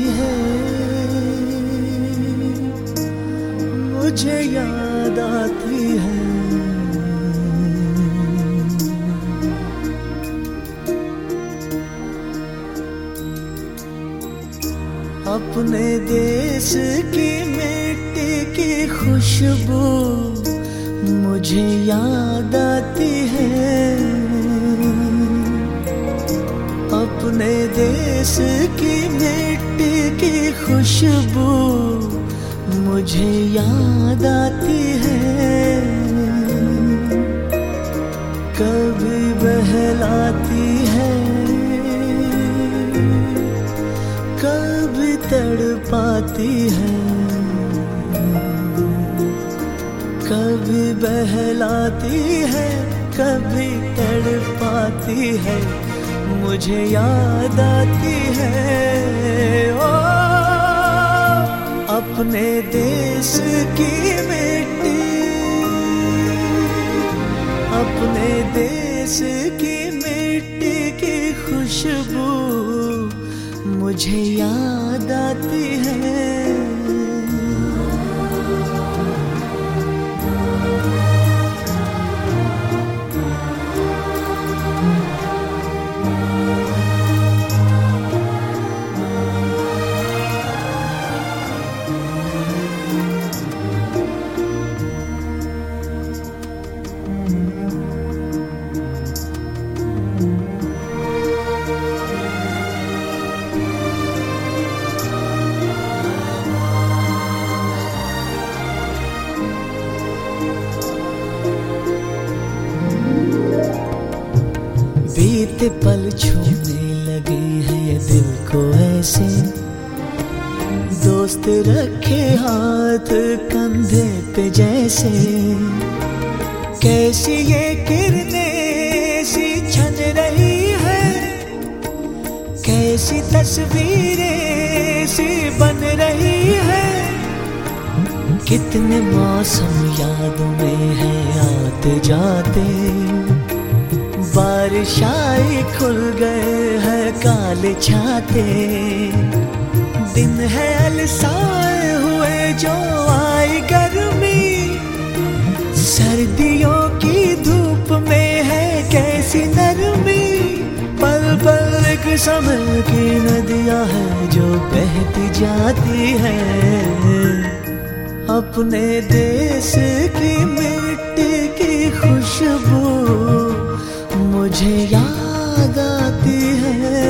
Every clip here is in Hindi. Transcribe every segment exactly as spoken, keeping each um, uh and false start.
है, मुझे याद आती है। अपने देश की मिट्टी की खुशबू मुझे याद आती है। अपने देश की मिट्टी की खुशबू मुझे याद आती है। कभी बहलाती है, कभी तड़पाती है। कभी बहलाती है, कभी तड़पाती है, मुझे याद आती है। ओ अपने देश की मिट्टी, अपने देश की मिट्टी की खुशबू मुझे याद आती है। बीते पल छूने लगे हैं ये दिल को ऐसे, दोस्त रखे हाथ कंधे पे जैसे। कैसी ये किरणें सी छन रही है, कैसी तस्वीरें सी बन रही है। कितने मौसम याद में है आते जाते, बारिश आई खुल गए हैं काले छाते। दिन है अलसाए हुए जो आई गर्मी, सर्दियों की धूप में है कैसी नरमी। पल पल एक समय की नदियां हैं जो बहती जाती है। अपने देश की मिट्टी की खुशबू मुझे याद आती है।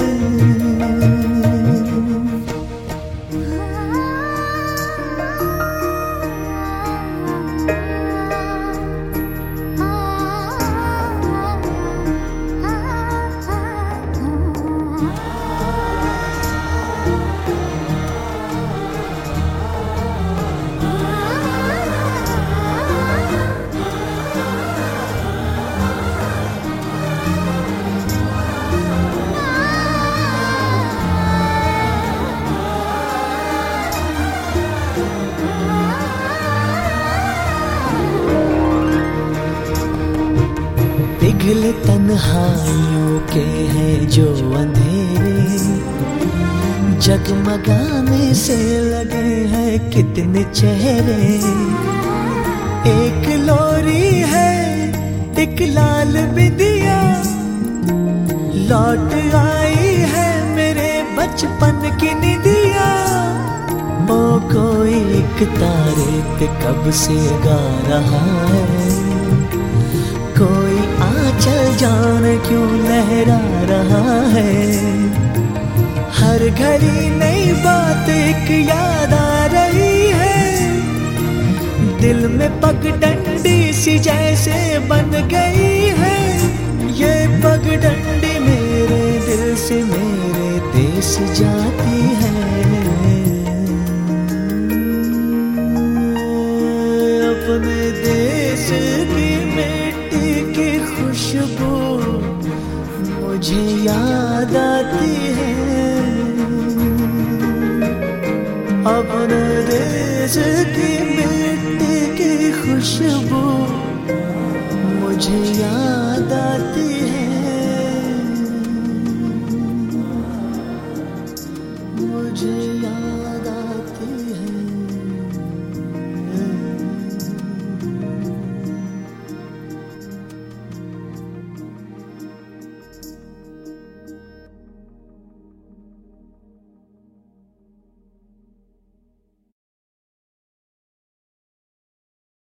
पिघले तन्हाइयों के हैं जो अंधेरे, जगमगाने से लगे हैं कितने चेहरे। एक लोरी है एक लाल बिंदिया, लौट आई है मेरे बचपन की निदिया। ओ कोई एक तारे पे कब से गा रहा है, कोई आंचल जान क्यों लहरा रहा है। हर घड़ी नई बात एक याद आ रही है, दिल में पगडंडी सी जैसे बन गई है। ये पगडंडी मेरे दिल से मेरे देश जाती है। अपने देश की मिट्टी की खुशबू मुझे याद आती है। अपने देश की मिट्टी की खुशबू मुझे याद आती है।